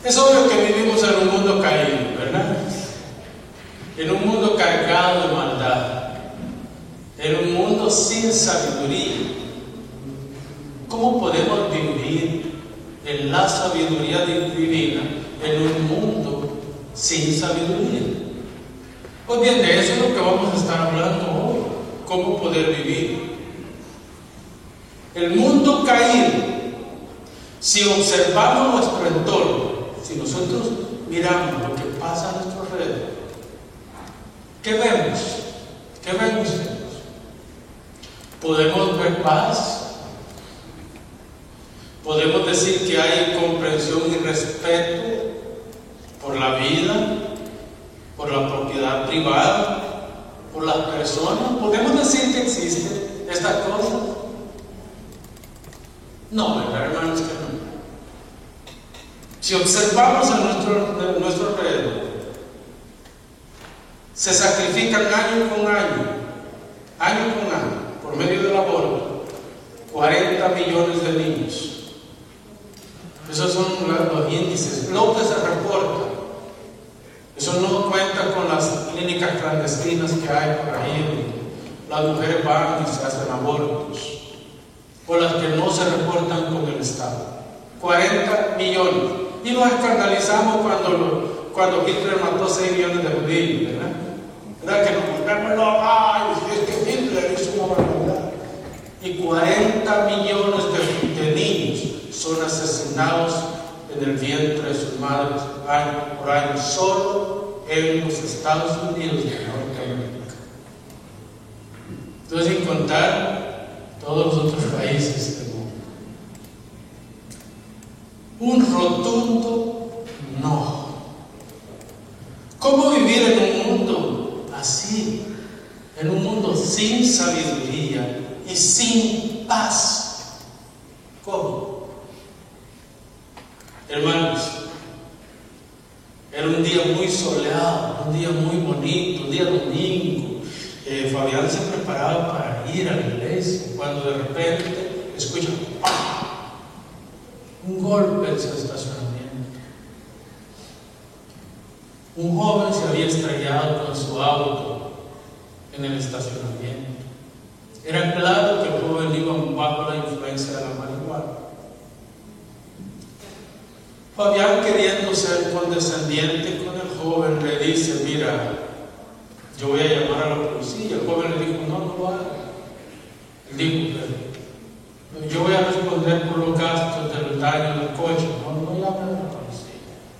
Es obvio que vivimos en un mundo caído, ¿verdad? En un mundo cargado de maldad, en un mundo sin sabiduría. ¿Cómo podemos vivir en la sabiduría divina en un mundo sin sabiduría? Pues bien, de eso es lo que vamos a estar hablando hoy. ¿Cómo poder vivir? El mundo caído, si observamos nuestro entorno, si nosotros miramos lo que pasa a nuestro alrededor, ¿qué vemos? ¿Qué vemos? ¿Podemos ver paz? ¿Podemos decir que hay comprensión y respeto por la vida, por la propiedad privada, por las personas? ¿Podemos decir que existe esta cosa? No, ¿verdad, hermanos? Que no. Si observamos a nuestro alrededor, se sacrifican año con año, por medio del aborto, 40 millones de niños. Esos son los índices, lo que se reporta. Eso no cuenta con las clínicas clandestinas que hay por ahí. Las mujeres van y se hacen abortos, o las que no se reportan con el Estado. 40 millones. Y nos escandalizamos cuando Hitler mató 6 millones de judíos, ¿verdad? ¿Verdad que no? ¡Ay! Es que Hitler hizo una barbaridad. Y 40 millones de niños son asesinados en el vientre de sus madres año por año, solo en los Estados Unidos de Norteamérica. Entonces, sin contar todos los otros países del mundo. Un rotundo no. ¿Cómo vivir en un mundo así? En un mundo sin sabiduría y sin paz. ¿Cómo? Hermanos, era un día muy soleado, un día muy bonito, un día domingo. Fabián se preparaba para ir a la iglesia cuando de repente escucha ¡pam! Un golpe en su estacionamiento. Un joven se había estrellado con su auto en el estacionamiento. Era claro que el joven iba bajo la influencia de la marihuana. Fabián, queriendo ser condescendiente con el joven, le dice: mira, yo voy a llamar a la policía. El joven le dijo: no lo haga. Él dijo: yo voy a responder por los gastos del daño del coche. No llame a la policía.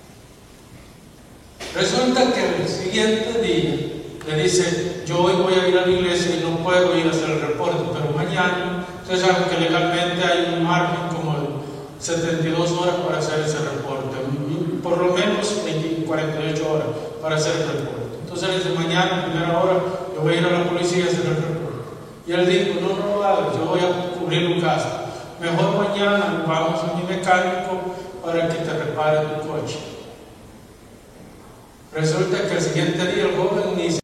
Resulta que el siguiente día le dice: yo hoy voy a ir a la iglesia y no puedo ir a hacer el reporte, pero mañana. Ustedes saben que legalmente hay un margen como de 72 horas para hacer ese reporte, por lo menos 48 horas para hacer el reporte. Entonces él dice: mañana, a primera hora, yo voy a ir a la policía a hacer el reporte. Y él dijo: no lo hagas, yo voy a cubrir un gasto. Mejor mañana vamos a mi mecánico para que te repare tu coche. Resulta que el siguiente día el joven ni